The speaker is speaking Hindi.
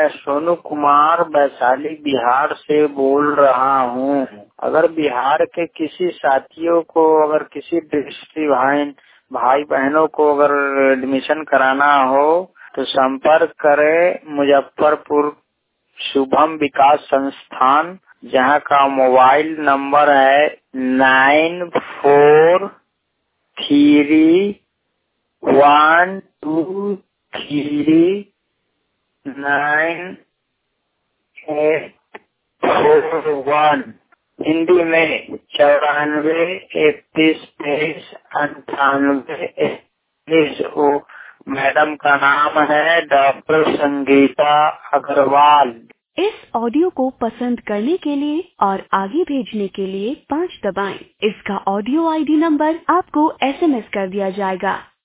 सोनू कुमार वैशाली बिहार से बोल रहा हूँ। अगर बिहार के किसी साथियों को, अगर किसी भाई बहनों को अगर एडमिशन कराना हो तो संपर्क करें मुजफ्फरपुर शुभम विकास संस्थान, जहाँ का मोबाइल नंबर है 94331841। हिंदी में 94312398। मैडम का नाम है डॉक्टर संगीता अग्रवाल। इस ऑडियो को पसंद करने के लिए और आगे भेजने के लिए 5 दबाएं। इसका ऑडियो आईडी नंबर आपको SMS कर दिया जाएगा।